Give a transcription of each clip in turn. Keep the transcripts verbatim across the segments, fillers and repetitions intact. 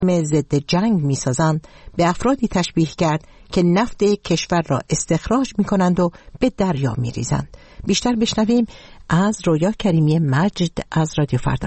ضد جنگ می‌سازند به افرادی تشبیه کرد که نفت کشور را استخراج می‌کنند و به دریا می‌ریزند. بیشتر بشنویم از رویا کریمی مجد از رادیو فردا.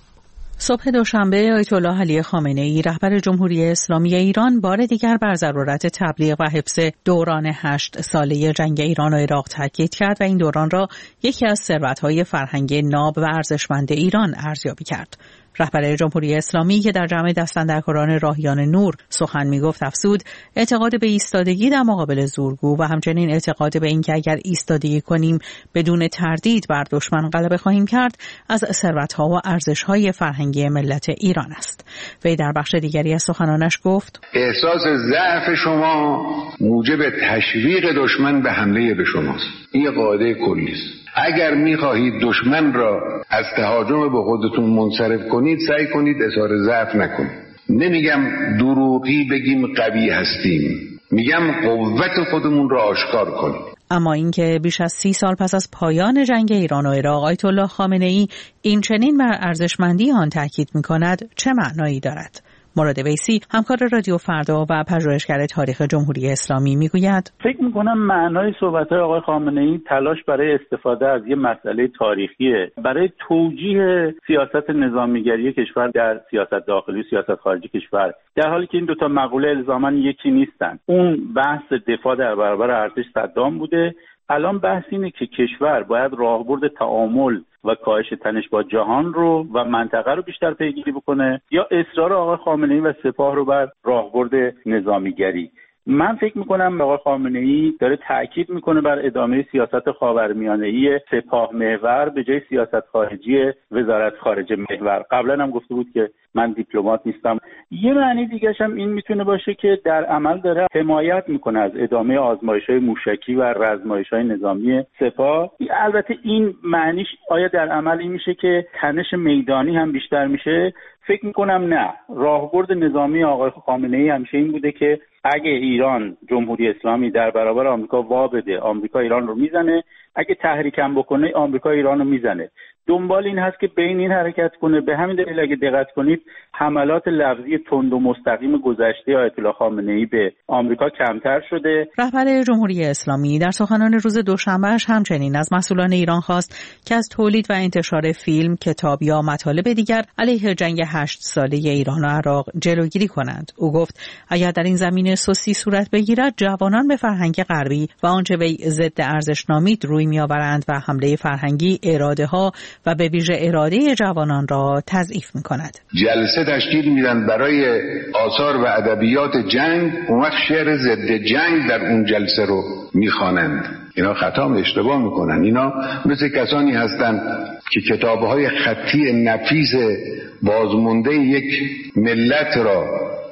صبح دوشنبه آیت الله علی خامنه‌ای رهبر جمهوری اسلامی ایران بار دیگر بر ضرورت تبلیغ و حفظ دوران هشت ساله جنگ ایران و عراق تاکید کرد و این دوران را یکی از ثروت‌های فرهنگی ناب و ارزشمند ایران ارزیابی کرد. رهبر جمهوری اسلامی که در جمع دستاندرکاران راهیان نور سخن میگفت افزود اعتقاد به ایستادگی در مقابل زورگو و همچنین اعتقاد به اینکه اگر ایستادگی کنیم بدون تردید بر دشمن غلبه خواهیم کرد از ثروت‌ها و ارزش‌های فرهنگی ملت ایران است. وی در بخش دیگری از سخنانش گفت احساس ضعف شما موجب تشویق دشمن به حمله به شماست. این قاعده کلی است. اگر می‌خواهید دشمن را از تهاجم به خودتون منصرف کنید سعی کنید اظهار ضعف نکنید. نمیگم دروغی بگیم قوی هستیم، میگم قوت خودمون را آشکار کنیم. اما اینکه بیش از سی سال پس از پایان جنگ ایران و عراق آیت الله خامنه‌ای این چنین بر ارزشمندی آن تاکید می‌کند چه معنایی دارد؟ مراد ویسی همکار رادیو فردا و پژوهشگر تاریخ جمهوری اسلامی میگوید فکر میکنم معنای صحبت‌های آقای خامنه‌ای تلاش برای استفاده از یه مسئله تاریخیه برای توجیه سیاست نظامیگری کشور در سیاست داخلی و سیاست خارجی کشور، در حالی که این دوتا مقوله الزاماً یکی نیستن. اون بحث دفاع در برابر ارتش صدام بوده، الان بحث اینه که کشور باید راهبرد تعامل و کاهش تنش با جهان رو و منطقه رو بیشتر پیگیری بکنه یا اصرار آقای خامنه‌ای و سپاه رو بر راهبرد نظامیگری. من فکر میکنم آقای خامنه‌ای داره تاکید میکنه بر ادامه سیاست خاورمیانه‌ای سپاه محور به جای سیاست خارجی وزارت خارجه محور. قبلا هم گفته بود که من دیپلمات نیستم. یه معنی دیگه‌ش هم این میتونه باشه که در عمل داره حمایت میکنه از ادامه آزمایش‌های موشکی و رزمایش‌های نظامی سپاه. البته این معنیش آیا در عمل این میشه که تنش میدانی هم بیشتر میشه؟ فکر میکنم نه. راهبرد نظامی آقای خامنه‌ای همیشه این بوده که اگه ایران جمهوری اسلامی در برابر آمریکا وا بده، آمریکا ایران رو میزنه، اگه تحریکم بکنه آمریکا ایران رو میزنه. دنبال این هست که بین این حرکت کنه. به همین دلیل اگه دقت کنید حملات لفظی تند و مستقیم گذشته آیت الله خامنه‌ای به آمریکا کمتر شده. رهبر جمهوری اسلامی در سخنان روز دوشنبهش همچنین از مسئولان ایران خواست که از تولید و انتشار فیلم، کتاب یا مطالب دیگر علیه جنگ هشت ساله ایران و عراق جلوگیری کنند. او گفت اگر در این زمینه سستی صورت بگیرد جوانان به فرهنگ غربی و آنچه وی ضد ارزش نامید روی میآورند و حمله فرهنگی اراده‌ها و به ویژه اراده جوانان را تضعیف می‌کند. جلسه تشکیل میدن برای آثار و ادبیات جنگ، اون وقت شعر ضد جنگ در اون جلسه رو میخوانند. اینا خطا و اشتباه میکنن. اینا مثل کسانی هستند که کتاب‌های خطی نفیس بازمونده یک ملت را،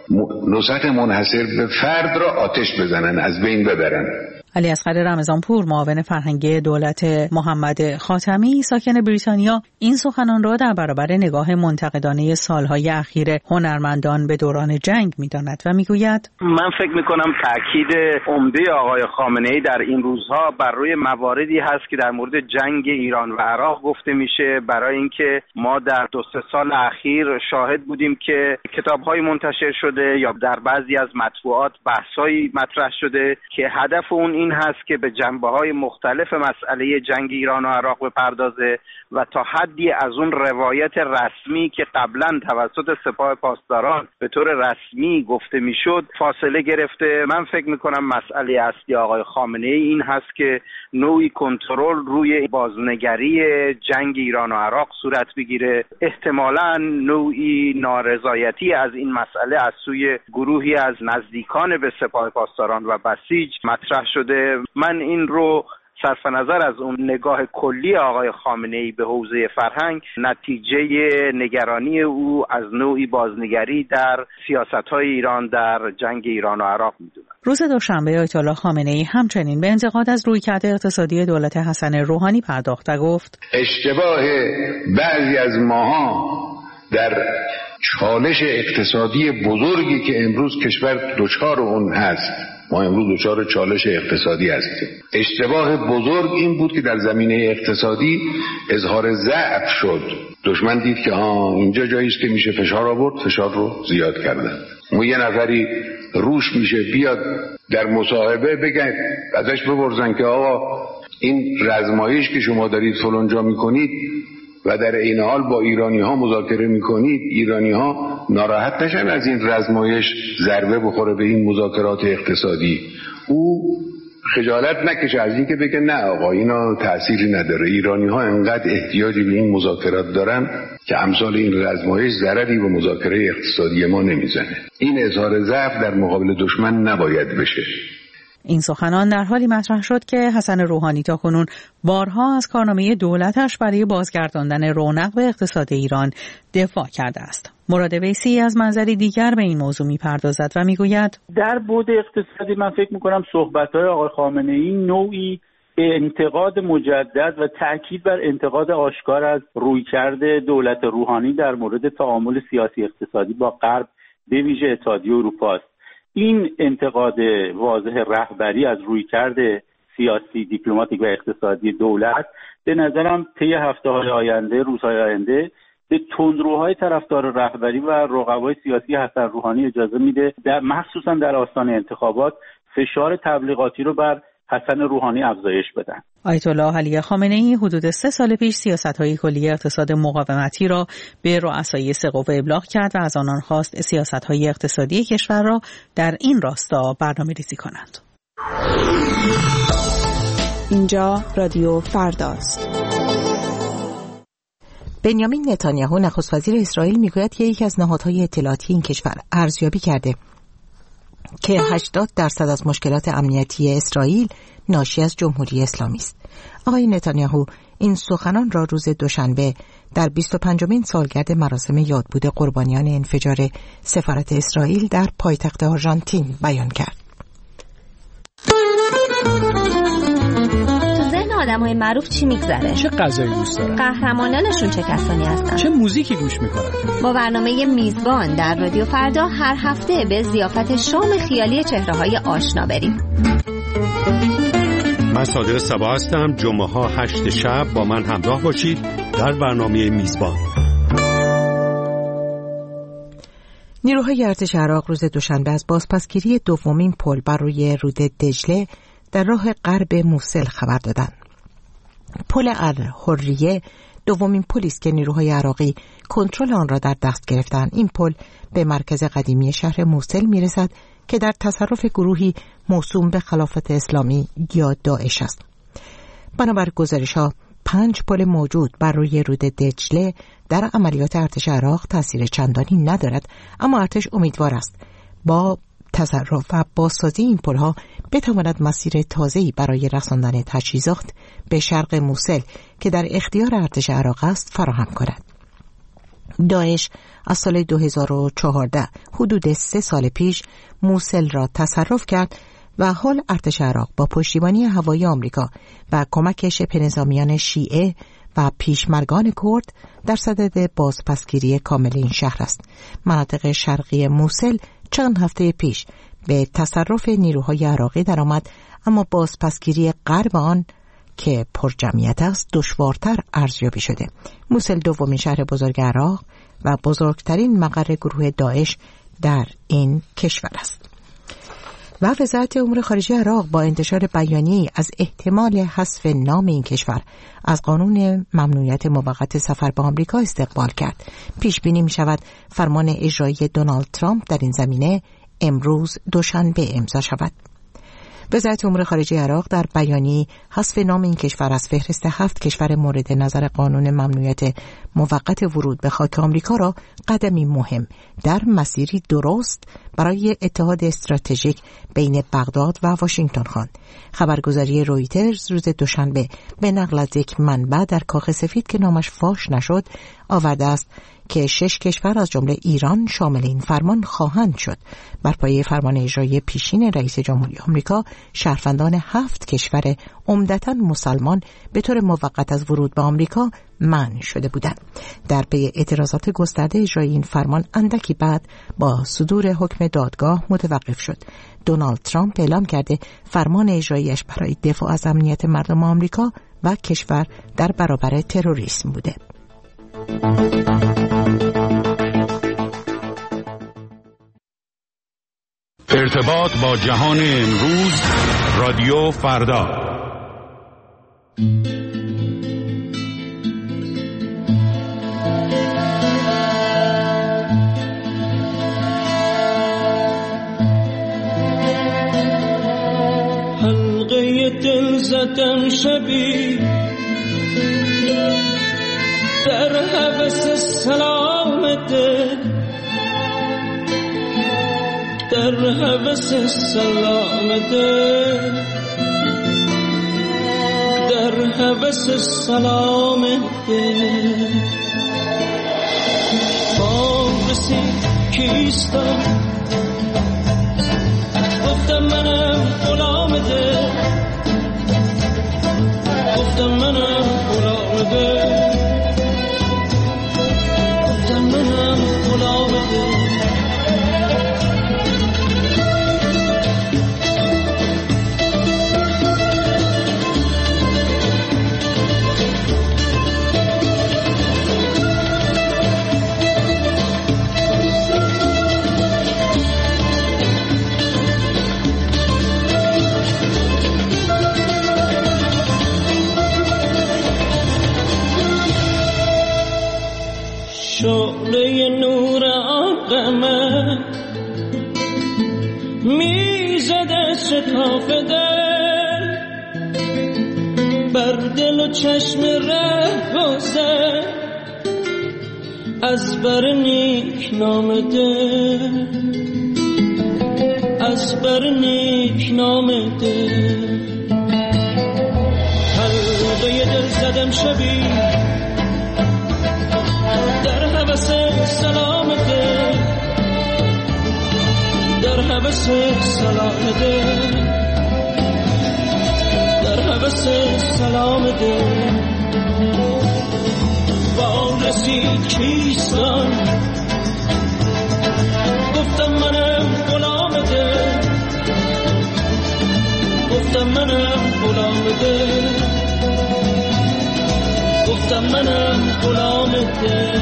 نسخ منحصر به فرد را آتش بزنن، از بین ببرن. علی اصغر رمضانپور، معاون فرهنگی دولت محمد خاتمی ساکن بریتانیا، این سخنان را در برابر نگاه منتقدانه سالهای اخیر هنرمندان به دوران جنگ می‌داند و میگوید من فکر می‌کنم تاکید عمده آقای خامنه‌ای در این روزها بر روی مواردی هست که در مورد جنگ ایران و عراق گفته میشه، برای اینکه ما در دو سه سال اخیر شاهد بودیم که کتاب‌های منتشر شده یا در بعضی از مطبوعات بحث‌هایی مطرح شده که هدف اون این هست که به جنبه‌های مختلف مسئله جنگ ایران و عراق بپردازه و تا حدی از اون روایت رسمی که قبلا توسط سپاه پاسداران به طور رسمی گفته میشد فاصله گرفته. من فکر میکنم مسئله اصلی آقای خامنه‌ای این هست که نوعی کنترل روی بازنگری جنگ ایران و عراق صورت بگیره. احتمالاً نوعی نارضایتی از این مسئله از سوی گروهی از نزدیکان به سپاه پاسداران و بسیج مطرح شده. من این رو صرف نظر از اون نگاه کلی آقای خامنه‌ای به حوزه فرهنگ نتیجه نگرانی او از نوعی بازنگری در سیاست‌های ایران در جنگ ایران و عراق می‌دونم. روز دوشنبه آیت الله خامنه‌ای همچنین به انتقاد از رویکرد اقتصادی دولت حسن روحانی پرداخت و گفت اشتباه بعضی از ماها در چالش اقتصادی بزرگی که امروز کشور دچار اون هست ما امروز دچار چالش اقتصادی هستیم. اشتباه بزرگ این بود که در زمینه اقتصادی اظهار ضعف شد. دشمن دید که آه اینجا جایی است که میشه فشار آورد، فشار رو زیاد کردن. اون یه نفری روش میشه بیاد در مصاحبه بگن ازش بپرسن که آقا این رزمایش که شما دارید فلانجا میکنید و در این حال با ایرانی ها مذاکره میکنید، ایرانی ها ناراحت نشن از این رزمایش ضربه بخوره به این مذاکرات اقتصادی. او خجالت نکشه از این که بگه نه آقا اینا تأثیری نداره، ایرانی ها انقدر احتیاجی به این مذاکرات دارن که امثال این رزمایش ضرری به مذاکره اقتصادی ما نمیزنه. این اظهار ضعف در مقابل دشمن نباید بشه. این سخنان در حالی مطرح شد که حسن روحانی تاکنون بارها از کارنامه دولتش برای بازگرداندن رونق به اقتصاد ایران دفاع کرده است. مراد ویسی از منظری دیگر به این موضوع می‌پردازد و می‌گوید در بعد اقتصادی من فکر می‌کنم صحبت‌های آقای خامنه‌ای نوعی انتقاد مجدد و تأکید بر انتقاد آشکار از رویکرد دولت روحانی در مورد تعامل سیاسی اقتصادی با غرب به ویژه اتحادیه اروپا است. این انتقاد واضح رهبری از رویکرد سیاسی، دیپلماتیک و اقتصادی دولت به نظرم طی هفته‌های آینده، روزهای آینده به تندروهای طرفدار رهبری و رقبای سیاسی حسن روحانی اجازه میده در مخصوصا در آستانه انتخابات فشار تبلیغاتی رو بر حسن روحانی افزایش بدن. آیت الله علی خامنه‌ای حدود سه سال پیش سیاست‌های کلی اقتصاد مقاومتی را به رؤسای سه قوه ابلاغ کرد و از آنان خواست سیاست‌های اقتصادی کشور را در این راستا برنامه‌ریزی کنند. اینجا رادیو فرداست. بنیامین نتانیاهو نخست وزیر اسرائیل میگوید که یکی از نهادهای اطلاعاتی این کشور ارزیابی کرده که هشتاد درصد از مشکلات امنیتی اسرائیل ناشی از جمهوری اسلامی است. آقای نتانیاهو این سخنان را روز دوشنبه در بیست و پنجمین سالگرد مراسم یادبود قربانیان انفجار سفارت اسرائیل در پایتخت آرژانتین بیان کرد. آدم‌های معروف چی میگذره؟ چه غذایی دوست دارن؟ قهرمانانشون چه کسانی هستن؟ چه موزیکی گوش میکنن؟ با برنامه میزبان در رادیو فردا هر هفته به ضیافت شام خیالی چهره‌های آشنا بریم. من صادق صبا هستم. جمعه ها هشت شب با من همراه باشید در برنامه میزبان. نیروهای ارتش عراق روز دوشنبه از بازپسگیری دومین پل بر روی رود دجله در راه غرب موصل خبر دادند. پل الحریه دومین پلی است که نیروهای عراقی کنترل آن را در دست گرفتند. این پل به مرکز قدیمی شهر موصل میرسد که در تصرف گروهی موسوم به خلافت اسلامی یا داعش است. بنابر گزارش‌ها پنج پل موجود بر روی رود دجله در عملیات ارتش عراق تاثیر چندانی ندارد، اما ارتش امیدوار است با تصرف و بازسازی این پل‌ها بتواند مسیر تازه‌ای برای رساندن تجهیزات به شرق موصل که در اختیار ارتش عراق است فراهم کند. داعش از سال دو هزار و چهارده حدود سه سال پیش موصل را تصرف کرد و حال ارتش عراق با پشتیبانی هوایی آمریکا و کمک شبه نظامیان شیعه و پیشمرگان کرد در صدد بازپسگیری کامل این شهر است. مناطق شرقی موصل چند هفته پیش به تصرف نیروهای عراقی درآمد، اما بازپسگیری غرب آن که پر جمعیت است دشوارتر ارزیابی شده. موصل دومین شهر بزرگ عراق و بزرگترین مقر گروه داعش در این کشور است. و وزارت امور خارجه عراق با انتشار بیانیه‌ای از احتمال حذف نام این کشور از قانون ممنوعیت موقت سفر به آمریکا استقبال کرد. پیش بینی می شود فرمان اجرایی دونالد ترامپ در این زمینه امروز دوشنبه امضا شود. وزارت امور خارجه عراق در بیانیه‌ای حذف نام این کشور از فهرست هفت کشور مورد نظر قانون ممنوعیت موقت ورود به خاک آمریکا را قدمی مهم در مسیری درست برای اتحاد استراتژیک بین بغداد و واشنگتن خواند. خبرگزاری رویترز روز دوشنبه به نقل از یک منبع در کاخ سفید که نامش فاش نشد آورده است که شش کشور از جمله ایران شامل این فرمان خواهند شد. بر پایه فرمان اجرایی پیشین رئیس جمهوری آمریکا، شهروندان هفت کشور عمدتاً مسلمان به طور موقت از ورود به آمریکا منع شده بودند. در پی اعتراضات گسترده اجرای این فرمان اندکی بعد با صدور حکم دادگاه متوقف شد. دونالد ترامپ اعلام کرده فرمان اجرایش برای دفاع از امنیت مردم آمریکا و کشور در برابر تروریسم بوده. ارتباط با جهان امروز، رادیو فردا. حلقه دل زدم شبی در هوس سلامته، در هوس سلامته، در هوس سلامته. بام رسید کیستم، گفتم منم غلامته، گفتم منم غلامته، گفتم منم غلامته. شعله نور آقامه میزده شکاف دل، بر دل و چشم ره گذر از بر نیک نامده، از بر نیک نامده. حلقه دل زدم شبی در هوس سلامته، در هوس سلامته، در هوس سلامته. با رسید کیستان، گفتم منم غلامته، گفتم منم غلامته، گفتم منم غلامته.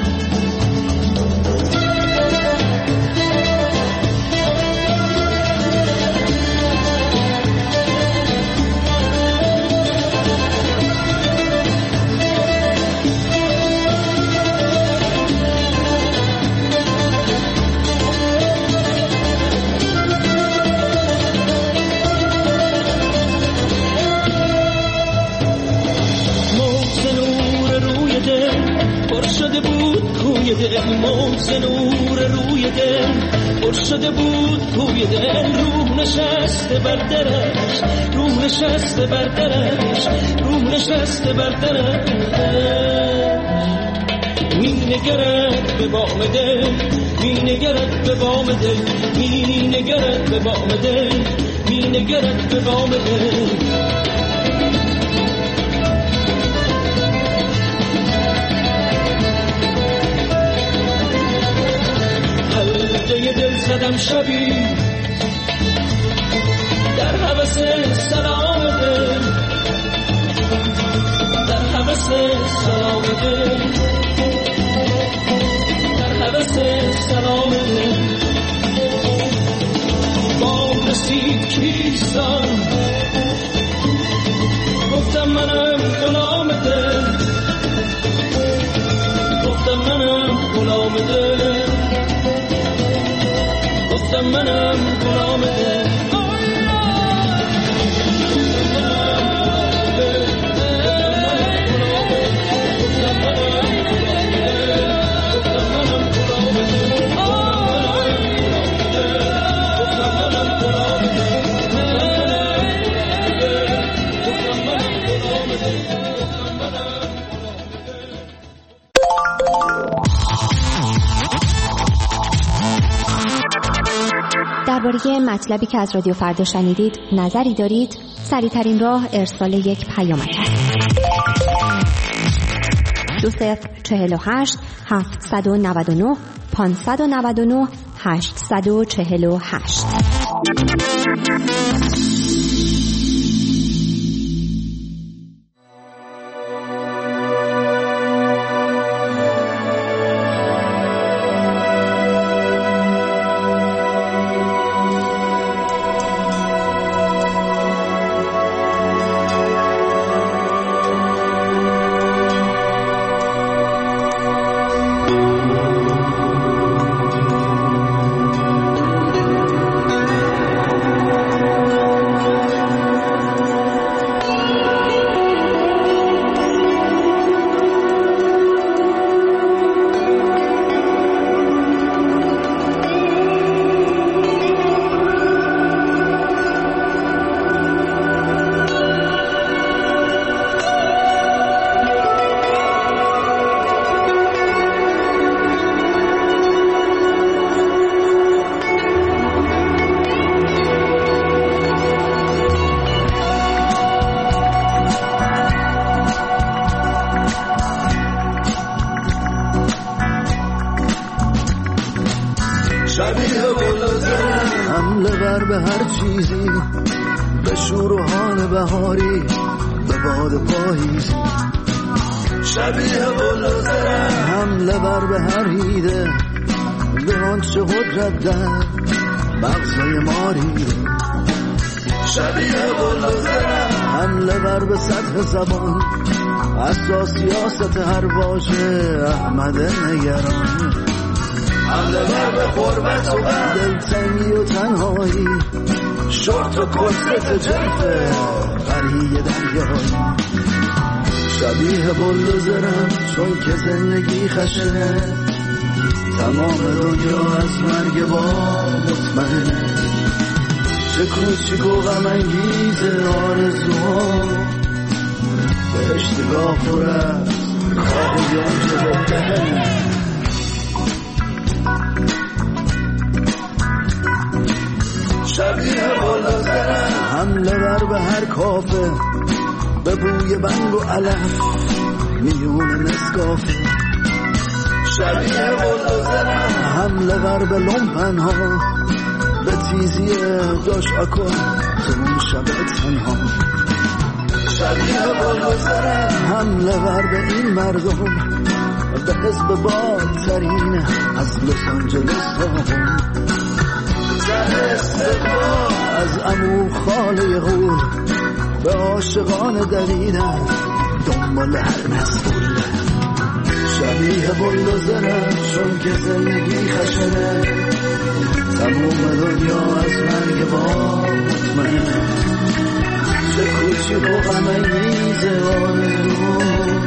شده بود کوی دل، موج نور روی دل پر شده بود کوی دل. روح نشسته بر درش، روح نشسته بر درش، روح نشسته بر درش. می نگرد به بام دل، می نگرد به بام دل، می نگرد به بام دل، می نگرد به بام دل. حلقه دل زدم شبی در هوس سلامته، در هوس سلامته، در هوس سلامته. بام رسید کیستان، گفتم منم غلامته، گفتم منم غلامته، گفتم منم غلامته. درباره مطلبی که از رادیو فردا شنیدید نظری دارید؟ سریع‌ترین راه ارسال یک پیامک است. دو صفر چهل و هشت هفتصد و نود و نه پانصد و نود و نه هشتصد و چهل و هشت. حمله بر به هر چیزی، به شور و حال بهاری، به باد پاییزی، شبیه بلوزرم. حمله بر به هر هیده، به آنچه قدرت در مغزای ماری، شبیه بلوزرم. حمله بر به سطح زبان، اساس سیاست هر واژه احمد نگران. حمله بر به غربت و بر دلتنگی و تنهایی، شورت و کسرت جلفه قریه دریایی، شبیه بلوزرم چون که زندگی خشنه، تمام دنیا از مرگ با مطمئنه، چه کوچیک و غم انگیز آرزوها، بهشتگاه پر از خواهیان جلوه. شبیه بلوزرم. حمله بر به هر کافه، به بوی بنگ و علف میون نسکافه، شبیه بلوزرم. حمله بر به لومپنها، به تیزی داش اکن تو اون شب تنها، شبیه بلوزرم. حمله بر به این مردم، به حزب بادترین از لس آنجلس تا از عمو خاله غول، به عاشقان دویدن دنبال هر مسئول، شبیه بلوزرم چون که زندگی خشنه، تموم دنیا از مرگ با مطمئنه، چه کوچیک و غم انگیز آرزو،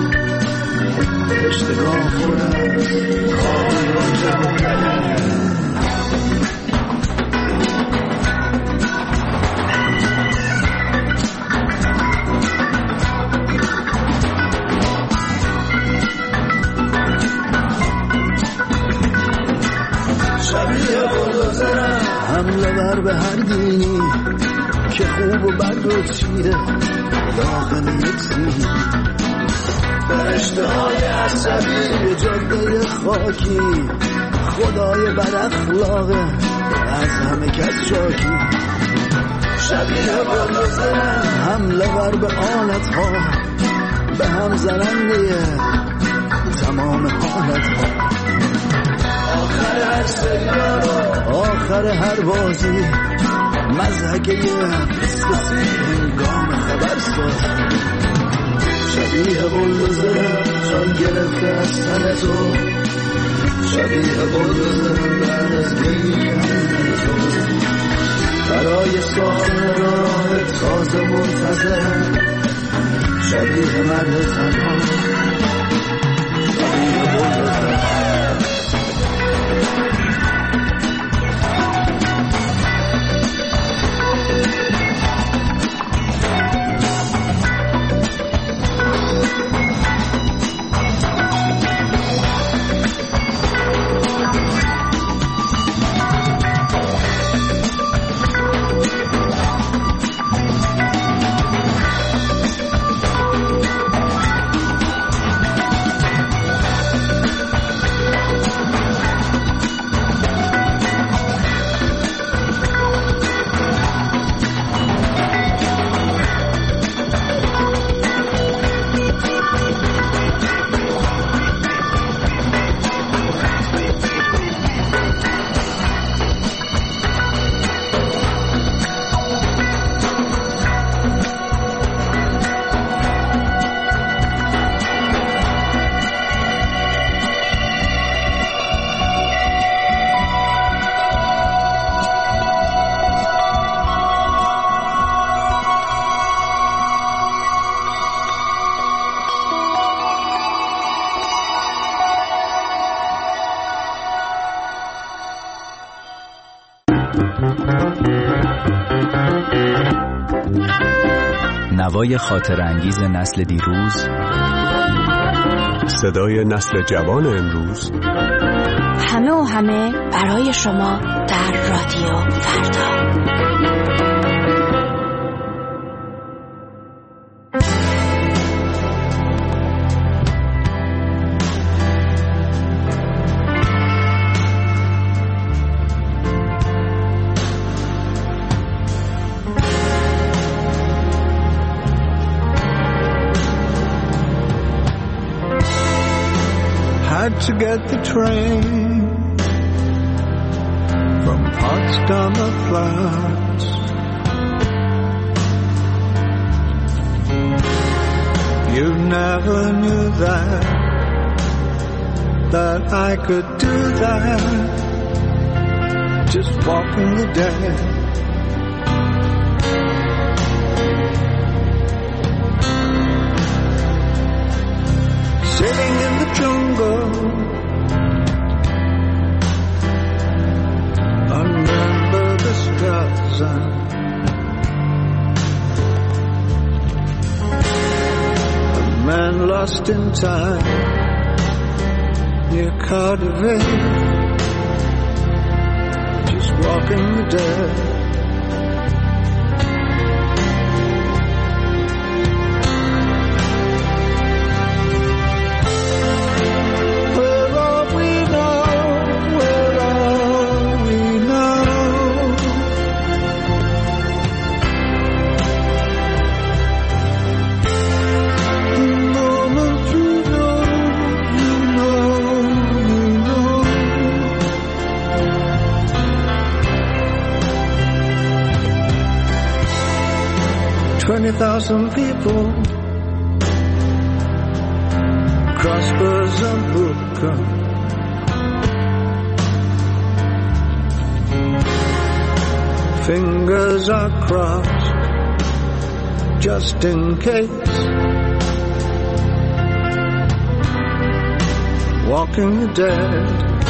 اشتگاه پر از خواهیان جوانه. حمله بر به هر دینی که خوب و بد رو چیده داخل یک سینی، فرشته های عصبی جاده خاکی، خدای بد اخلاقه از همه کس شاکی، شبیه بلوزرم. حمله بر به آلت ها، به هم زننده تمام حالت ها، آخر هر سریال، آخر هر بازی، مزهکه بسکسی هنگام خبر ساز، شبیه بلوزرم چون گرفته از تن تو، شبیه بلوزرم بعد از میگن تو، برای سال راه تازه منتظرم، شبیه مرد تنها، شبیه بلوزرم. نوای خاطر انگیز نسل دیروز، صدای نسل جوان امروز، همه و همه برای شما در رادیو فردا. Had to get the train from Potsdamer Platz. You never knew that, that I could do that, just walking the dead. Sitting in the jungle under the stars, a man lost in time near Cardiff, just walking the dead. Twenty thousand people cross Bersenbrücke, fingers are crossed just in case, walking the dead.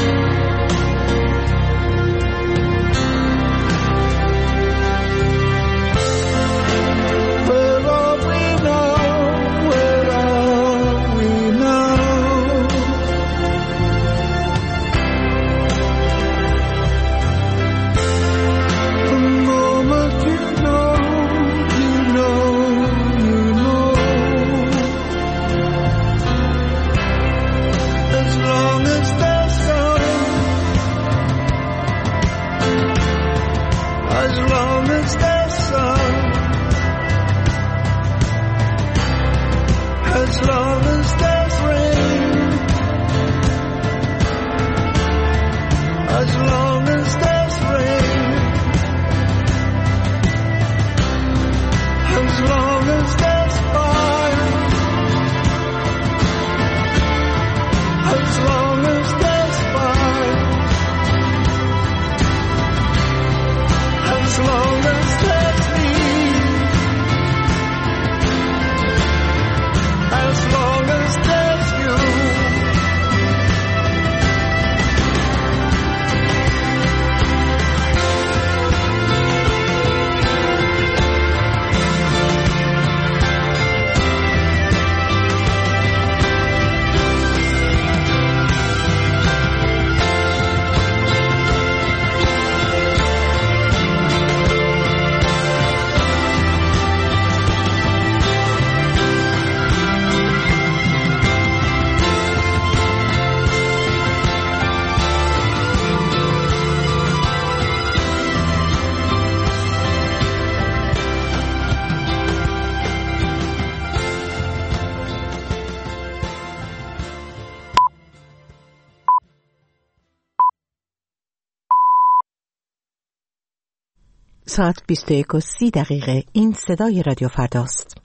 ساعت بیست و یک و سی دقیقه. این صدای رادیو فرداست.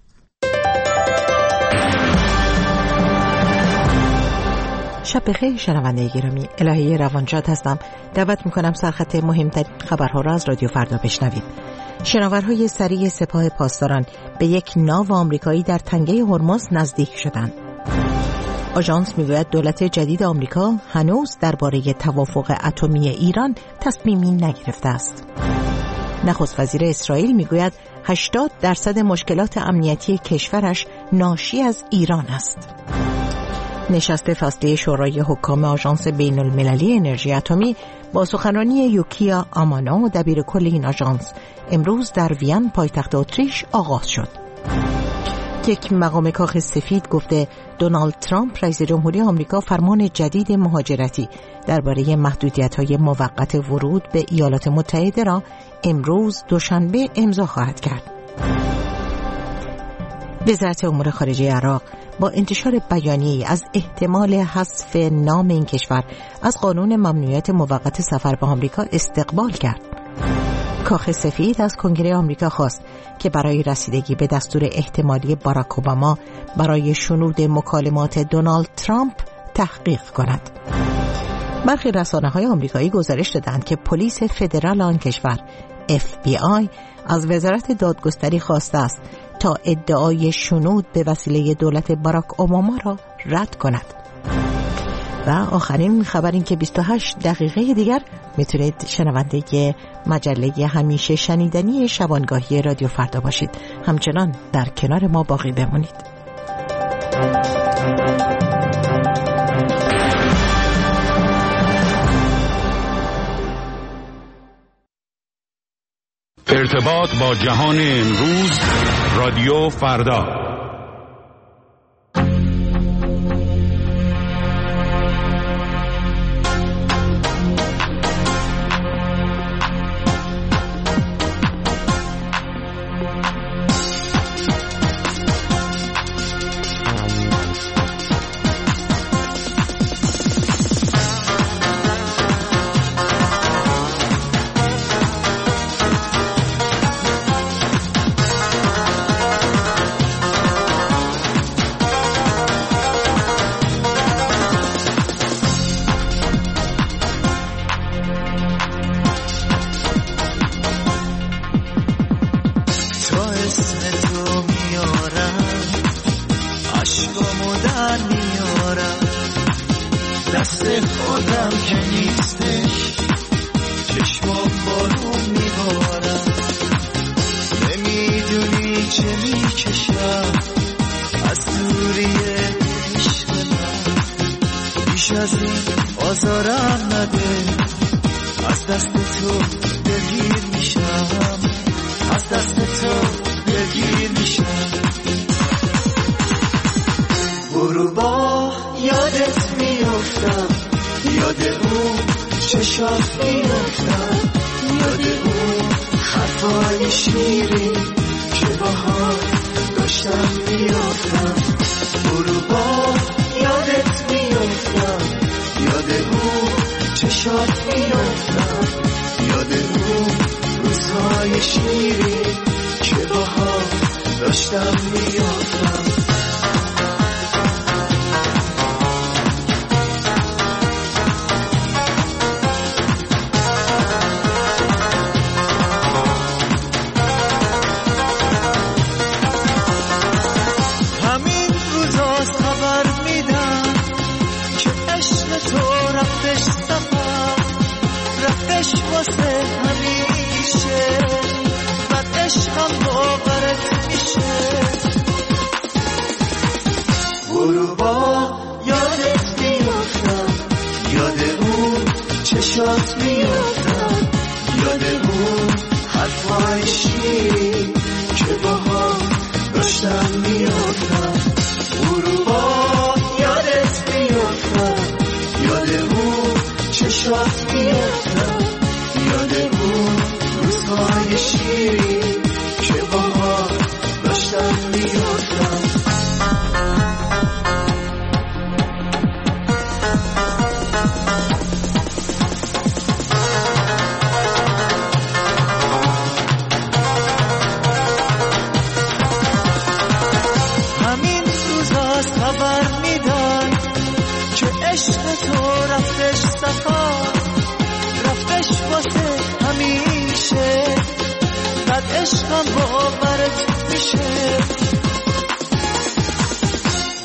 شب بخیر شنونده گرامی، الهه روانشاد هستم. دعوت میکنم سرخط مهمترین خبرها را از رادیو فردا بشنوید. شناورهای سریع سپاه پاسداران به یک ناو آمریکایی در تنگه هرمز نزدیک شدند. آژانس میگوید دولت جدید آمریکا هنوز درباره توافق اتمی ایران تصمیمی نگرفته است. نخست وزیر اسرائیل میگوید هشتاد درصد مشکلات امنیتی کشورش ناشی از ایران است. نشست فصلی شورای حکام آژانس بین المللی انرژی اتمی با سخنرانی یوکیا آمانو دبیر کل این آژانس امروز در وین پایتخت اتریش آغاز شد. یک مقام کاخ سفید گفته دونالد ترامپ رئیس جمهوری آمریکا فرمان جدید مهاجرتی درباره محدودیت‌های موقت ورود به ایالات متحده را امروز دوشنبه امضا خواهد کرد. وزارت امور خارجه عراق با انتشار بیانیه‌ای از احتمال حذف نام این کشور از قانون ممنوعیت موقت سفر به آمریکا استقبال کرد. کاخ سفید از کنگره آمریکا خواست که برای رسیدگی به دستور احتمالی باراک اوباما برای شنود مکالمات دونالد ترامپ تحقیق کند. برخی رسانه‌های آمریکایی گزارش دادند که پلیس فدرال آن کشور اف بی آی از وزارت دادگستری خواسته است تا ادعای شنود به وسیله دولت باراک اوباما را رد کند. و آخرین خبر این که بیست و هشت دقیقه دیگر میتونید شنونده مجله همیشه شنیدنی شبانگاهی رادیو فردا باشید. همچنان در کنار ما باقی بمونید. ارتباط با جهان امروز، رادیو فردا.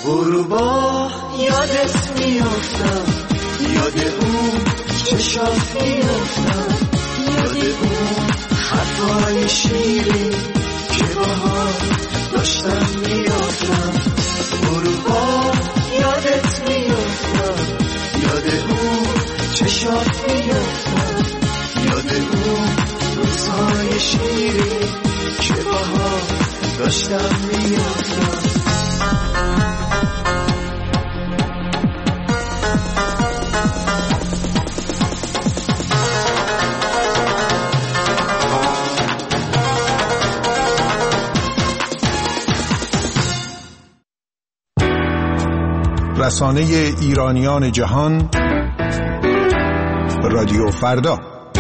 غروبا یادت میافتم، یاد اون چشات میافتم، یاد اون حرفای شیرین که باها داشتم میافتم. غروبا یادت میافتم، یاد اون چشات میافتم، یاد اون روزهای شیرین که باها داشتم میافتم. رسانه ایرانیان جهان، رادیو فردا.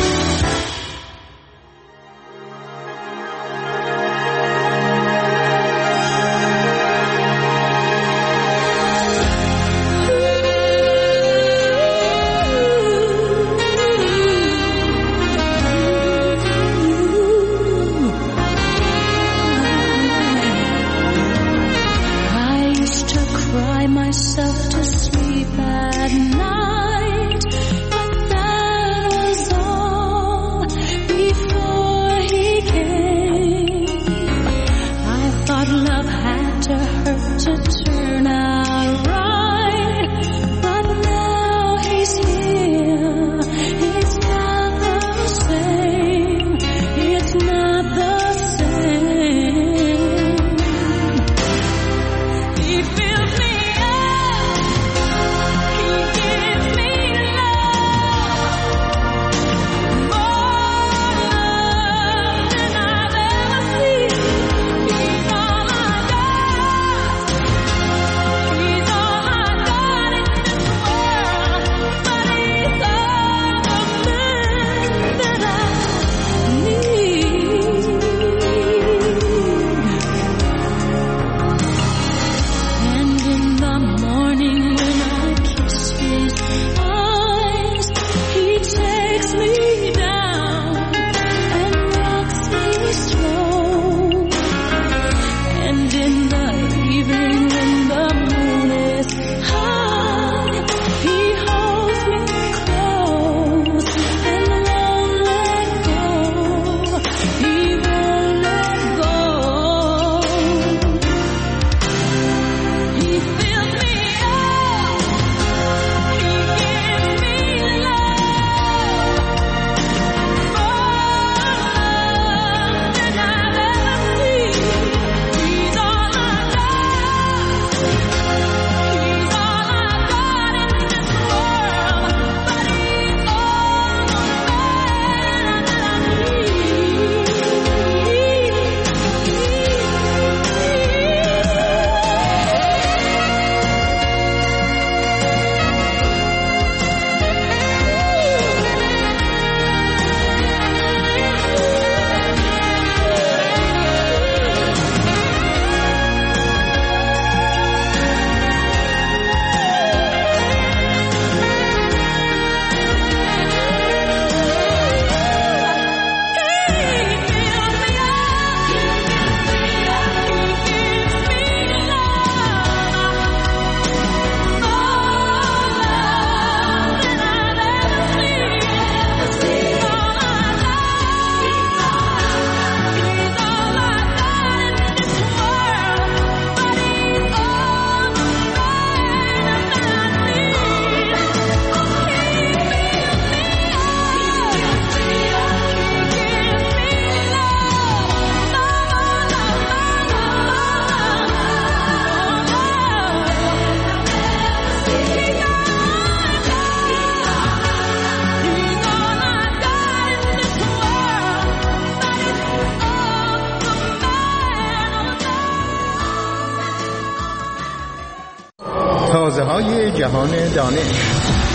تازه‌های جهان دانش.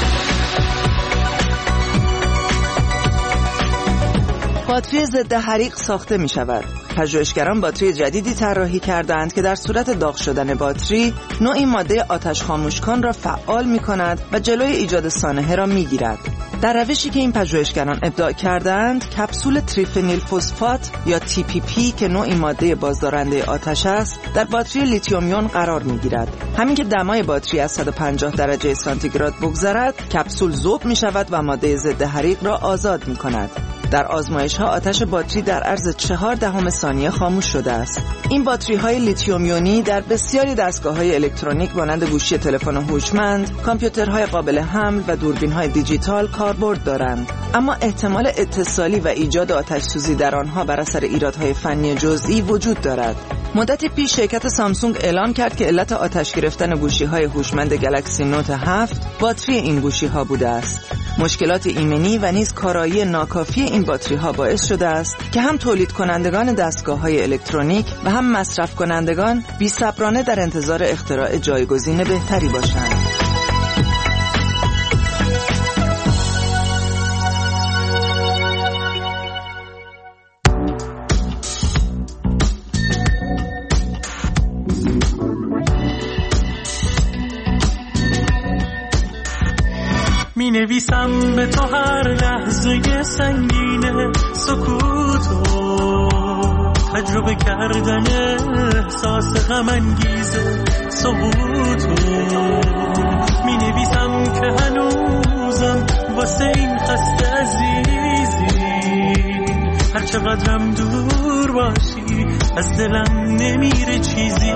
باتری ضد حریق ساخته می شود. پژوهشگران باتری جدیدی طراحی کردند که در صورت داغ شدن باتری نوعی ماده آتش خاموش کن را فعال می کند و جلوی ایجاد سانحه را می گیرد. در روشی که این پژوهشگران ابداع کردند، کپسول تریفنیل فسفات یا تی پی پی که نوعی ماده بازدارنده آتش است، در باتری لیتیوم یون قرار می‌گیرد. همین که دمای باتری از صد و پنجاه درجه سانتیگراد بگذرد، کپسول ذوب می‌شود و ماده ضد حریق را آزاد می‌کند. در آزمایش‌ها آتش باتری در عرض چهار دهم ثانیه خاموش شده است. این باتری‌های لیتیوم یونی در بسیاری دستگاه‌های الکترونیک مانند گوشی تلفن هوشمند، کامپیوترهای قابل حمل و دوربین‌های دیجیتال کاربرد دارند. اما احتمال اتصالی و ایجاد آتش‌سوزی در آنها بر اثر ایرادهای فنی جزئی وجود دارد. مدتی پیش شرکت سامسونگ اعلام کرد که علت آتش گرفتن گوشی‌های هوشمند گلکسی نوت هفت باتری این گوشی‌ها بوده است. مشکلات ایمنی و نیز کارایی ناکافی این باتری‌ها باعث شده است که هم تولید کنندگان دستگاه‌های الکترونیک و هم مصرف کنندگان بی‌صبرانه در انتظار اختراع جایگزین بهتری باشند. می نویسم به تو هر لحظه سنگینه سکوتو، تجربه کردن احساس غم انگیز سقوطو. می نویسم که هنوزم واسه این خسته عزیزی، هر چقدرم دور باشی از دلم نمیره چیزی.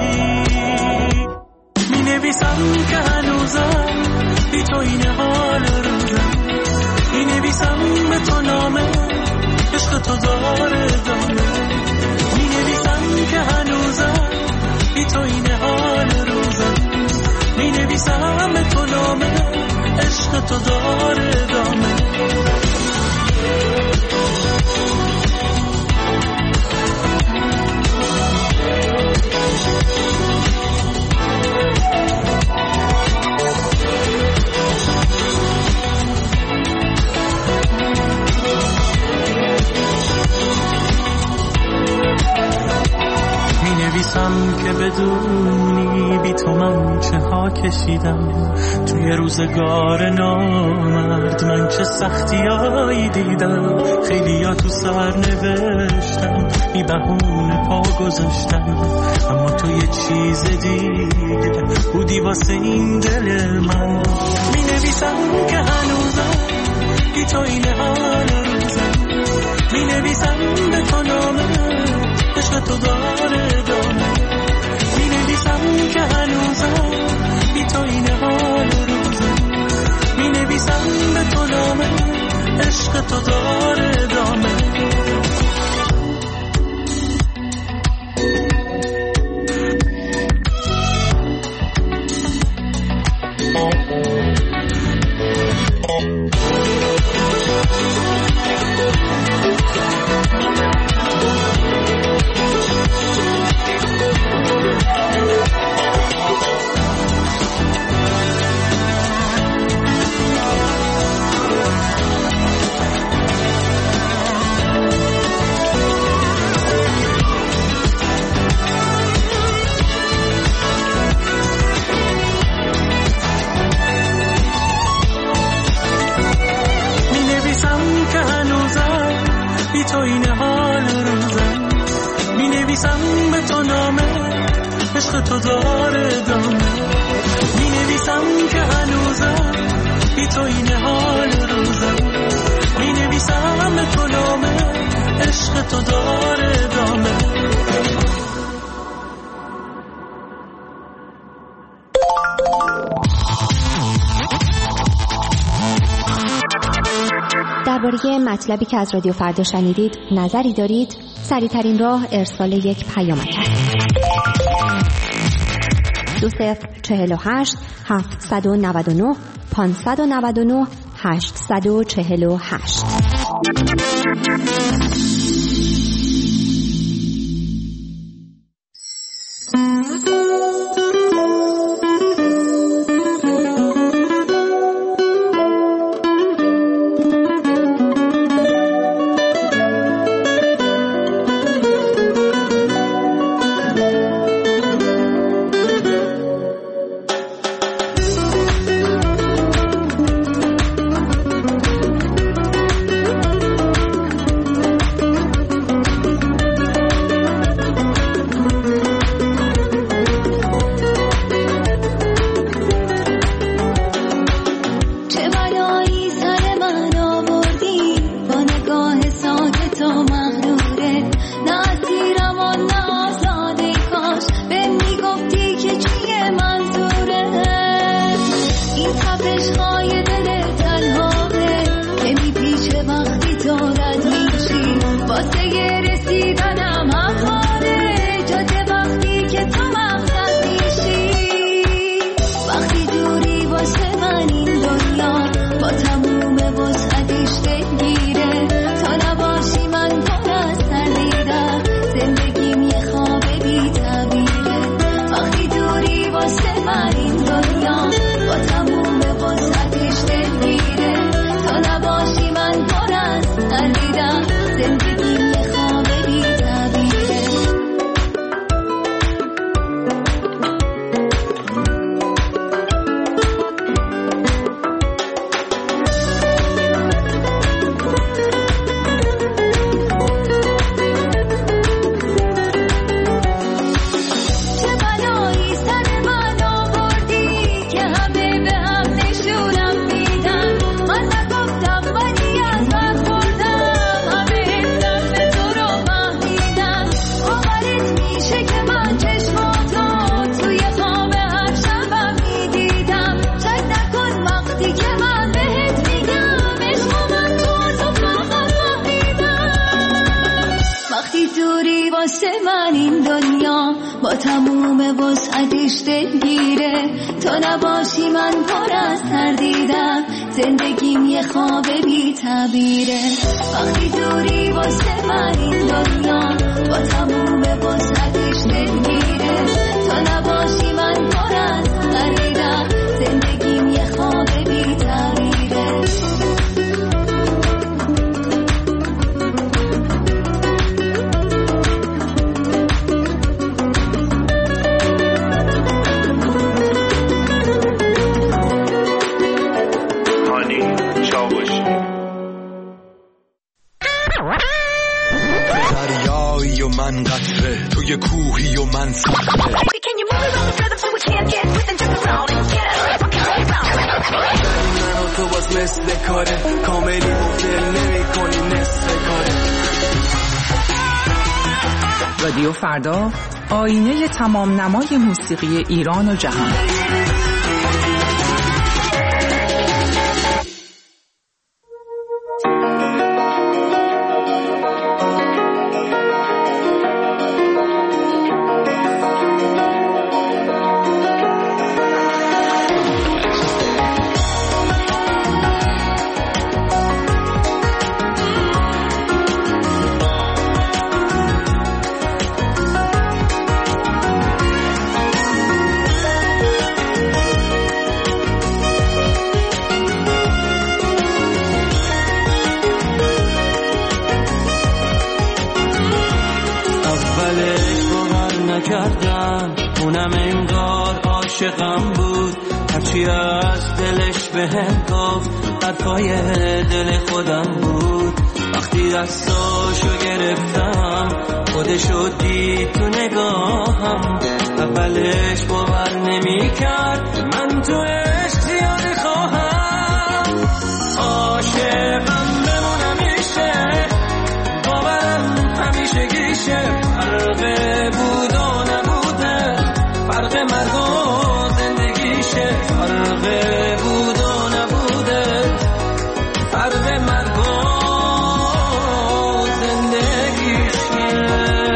می نویسم که هنوزم بی تو این حال روزم، می نویسم به تو نامه عشق تو داره دامه. می نویسم که هنوزم بی تو این حال روزم، می نویسم به تو نامه عشق تو داره دامه. که بدونی بی تو من چه ها کشیدم، توی روزگار نامرد من چه سختیایی دیدم. خیلی ها تو سر نوشتم بی بهونه پا گذاشتم، اما تو یه چیز دیگه بودی واسه این دل من. می نویسم که هنوزم بی تو این حال روزم، می نویسم به تو نامه عشق تو داره دامه. می نویسم که هنوزم بی تو این حال روزم، می نویسم به تو نامه عشق تو داره دامه. تو داره دامه. می نویسم که هنوزم بی تو این حال روزم، می نویسم به تو نامه عشق تو داره دامه. درباره مطلبی که از رادیو فردا شنیدید نظری دارید؟ سریع‌ترین راه ارسال یک پیامک است. دو صفر چهل و هشت هفتصد و نود و نه پانصد و نود و نه هشتصد و چهل و هشت. واسه رسیدنم همواره جاده وقتی که تو مقصد میشی وقتی دوری واسه من این دنیا با تموم وسعتش دلگیره تا نباشی من پر از تردیدم زندگیم یه خواب بی تعبیره وقتی دوری واسه من این دنیا با تموم وسعتش دلگیره تا نباشی من پر از تردیدم زندگیم یه خواب بی تعبیره با تموم وسعتش دلگیره تا نباشی من پر از تردیدم زندگیم یه خواب بی تعبیره وقتی دوری واسه من این دنیا با تموم وسعتش دلگیره تا نباشی من پر از تردیدم زندگیم یه خواب بی تعبیره دریایی و من قطره توی کوهی و من صخره من و تو باز مثل کاره کاملی مفدل نمی کنی نصف کاره. رادیو فردا آینه تمام نمای موسیقی ایران و جهان. کردم اونم انگار عاشقم بود هرچی از دلش بهم گفت حرفای دل خودم بود وقتی دستاشو گرفتم خودشو دید تو نگاهم اولش باور نمی کرد من تو عشق زیادی خواهم عاشقم بمونم میشه باورم همیشه گیشه فرقه بود و نبوده فرق مرگ و زندگیشه فرقه بود و نبوده فرق مرگ و زندگیشه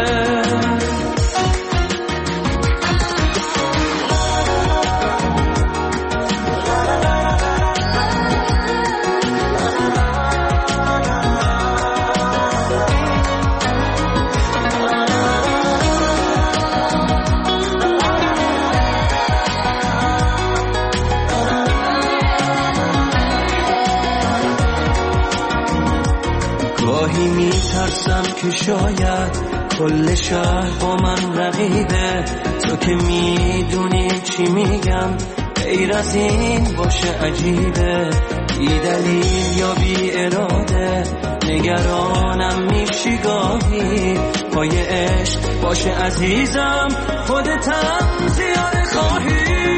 گاهی میترسم که شاید کل شهر با من رقیبه تو که میدونی چی میگم غیر از این باشه عجیبه بی دلیل یا بی اراده نگرانم میشی گاهی پای عشق باشه عزیزم خودتم زیاده خواهی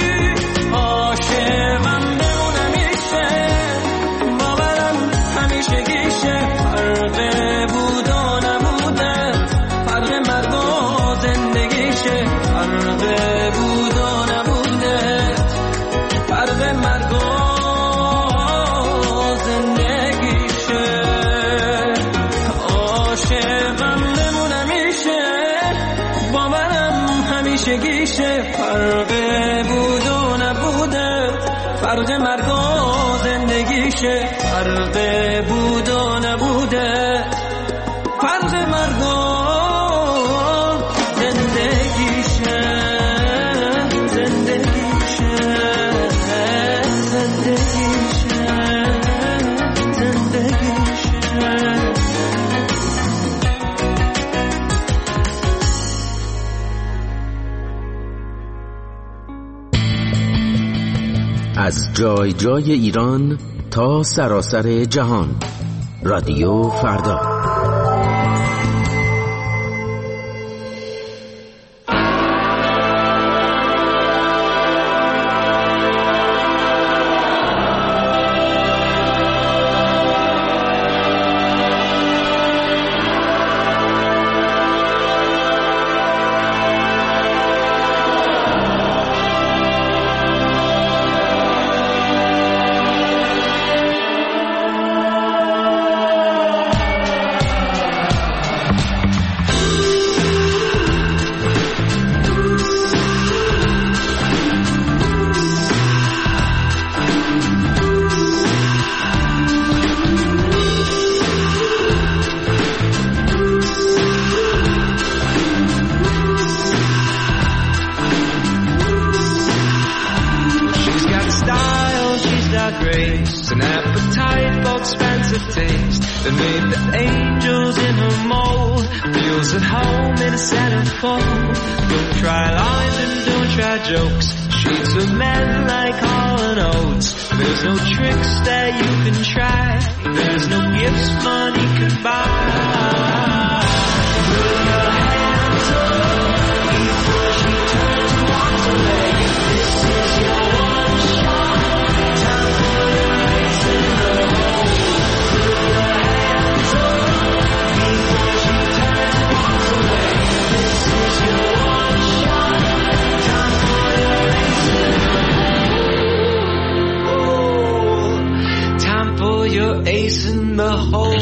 عاشقم بمونم میشه باورم همیشه گیشه فرقه بود و نبوده فرق مرگ و زندگیشه فرقه بود و نبوده فرق مرگ و زندگیشه عاشقم بچگیشه، فرق بود و نبوده، فرق مرگ و زندگیشه، فرق بود و نبوده، فرق مرگ و زندگیشه، زندگیشه، زندگیشه، زندگیشه. از جای جای ایران تا سراسر جهان، رادیو فردا. Grace, an appetite for expensive taste that made the angels in her mold. Feels at home in a centerfold. Don't try lines and don't try jokes. Sheets of men like Hall and Oates. There's no tricks that you can try. There's no gifts money can buy. Put your hands up before she turns and walks away. This is your one shot. Time for your race in the hole. Put your hands up before she turns and walks away. This is your one shot. Time for your race in the hole. Time for your ace in the hole.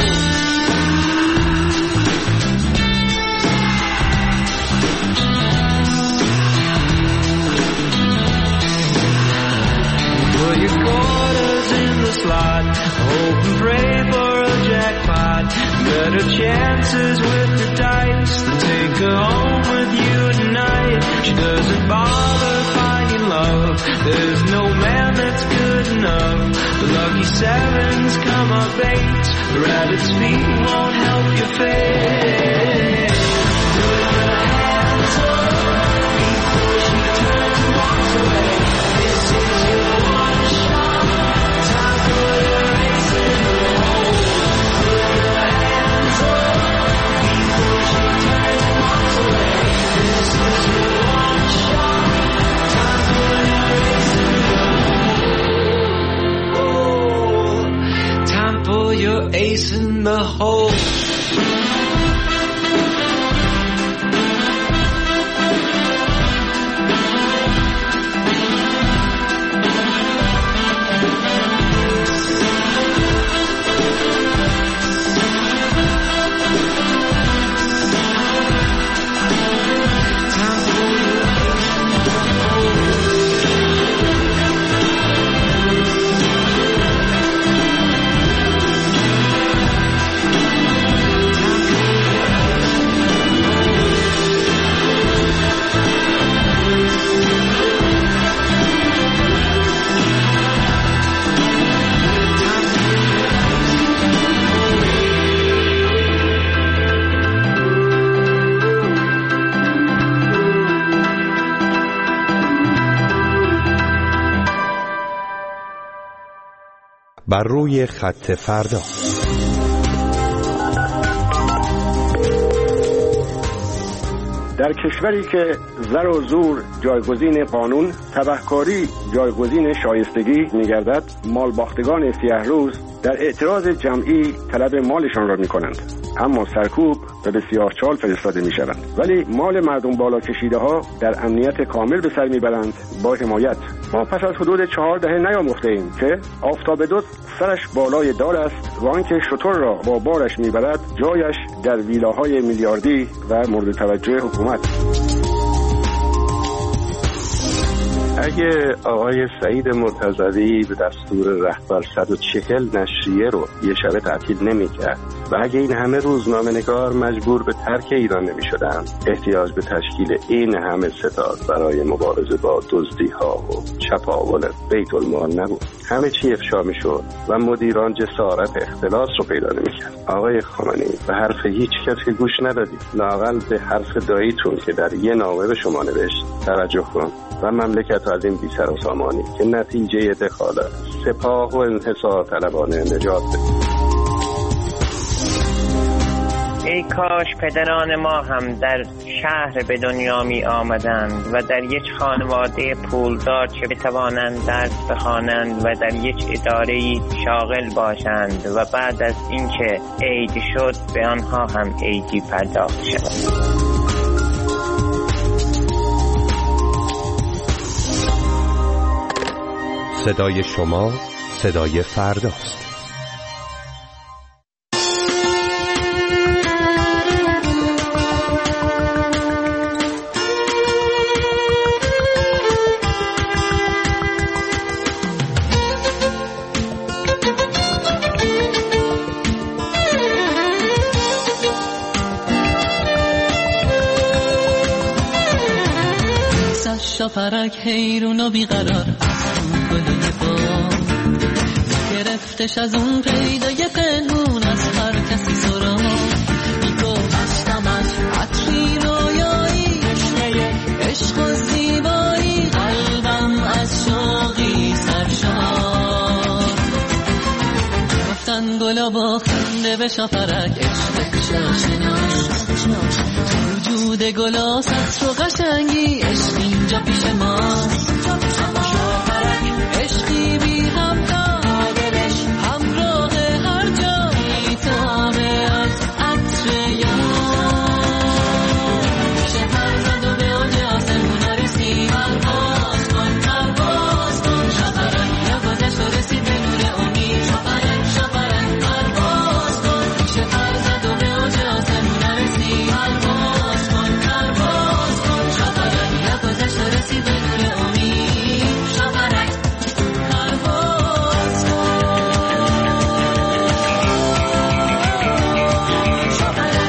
Put your quarters in the slot, hope and pray for a jackpot. Better chances with the dice to take her home with you tonight. She doesn't bother finding love. There's no man that's good enough. The lucky sevens come up eights. The rabbit's feet won't help your fate. Put your hands up before she turns and walks away. This is your one shot. Time for your race in the hole. Put your hands up before she turns and walks away. This is your one shot. Time for your race in the hole. Time for your ace in the hole. بر روی خط فردا. در کشوری که زر و زور جایگزین قانون، تبهکاری جایگزین شایستگی می‌گردد، مالباختگان سیاه روز در اعتراض جمعی طلب مالشان را می‌کنند، اما سرکوب و به سیاهچال فرستاده می‌شوند. ولی مال مردم بالا کشیده ها در امنیت کامل به سر می‌برند با حمایت. ما پس از حدود چهار دهه نیاموخته‌ایم که آفتاب دوست سرش بالای دار است و آنکه شتر را با بارش می‌برد جایش در ویلاهای میلیاردی و مورد توجه حکومت. اگه آقای سعید مرتضوی به دستور رهبر صد و چهل نشریه رو یه شب تعطیل نمی‌کرد و اگه این همه روزنامه‌نگار مجبور به ترک ایران نمی‌شدن، احتیاج به تشکیل این همه ستاد برای مبارزه با دزدی‌ها و چپاول بیت المال نبود. همه چی افشا می‌شد و مدیران جسارت اختلاس رو پیدا نمی‌کرد. آقای خامنه‌ای، به حرف هیچ کس که گوش ندادید، لااقل به حرف داییتون که در یه نامه به شما نوشت توجه کن و مملکت از این بی‌سر و سامانی که نتیجه دخالت سپاه و انحصار طلبانه نجات بده. ای کاش پدران ما هم در شهر به دنیا می آمدند و در یک خانواده پولدار که بتوانند درس بخوانند و در یک اداره‌ای شاغل باشند و بعد از اینکه عید شد به آنها هم عیدی پرداخت شود. صدای شما صدای فرداست. شاپرک حیرون و بیقرار از اون گله با گرفتش از اون پیدای پنهون از هر کسی سرا میگفتم از عطری رویایی تشنه عشق و زیبایی قلبم از شوقی سرشار رفتن گلا با خنده به شاپرک عشق شاشناش وجود گلا سطر و قشنگی عشق اینجا پیش ماست شاپرک عشقی بی همتا دلش همراه هر جایی تابه از عطر یار میشه پر زد و به اوج آسمون رسید پرواز کن پرواز کن شاپرک یا گذشت و رسید به نور امید شاپرک شاپرک پرواز کن میشه پر زد و به اوج آسمون رسید پرواز کن پرواز کن شاپرک یا گذشت و رسید به نور امید شاپرک پرواز کن شاپرک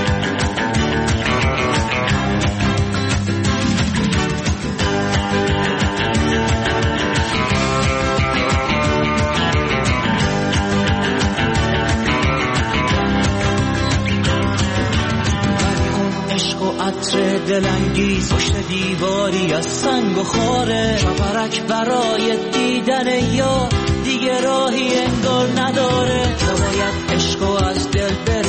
عشق و عطر دلانگیز پشت دیواری از سنگ و خاره شاپرک برای دیدن یار دیگه راهی انگار نداره تو باید عشق و از دل